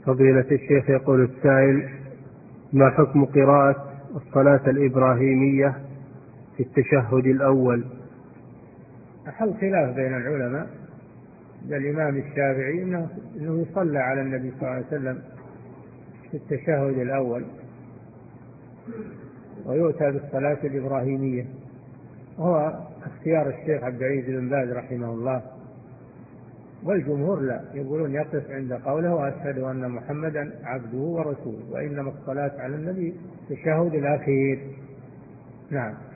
فضيلة الشيخ، يقول السائل: ما حكم قراءة الصلاة الإبراهيمية في التشهد الأول؟ أحل خلاف بين العلماء. الإمام الشافعي أنه يصلى على النبي صلى الله عليه وسلم في التشهد الأول ويؤتى بالصلاة الإبراهيمية، هو اختيار الشيخ عبد العزيز بن باز رحمه الله. والجمهور لا، يقولون يقف عند قوله وأشهد أن محمدا عبده ورسوله، وإنما الصلاة على النبي التشهد الأخير. نعم.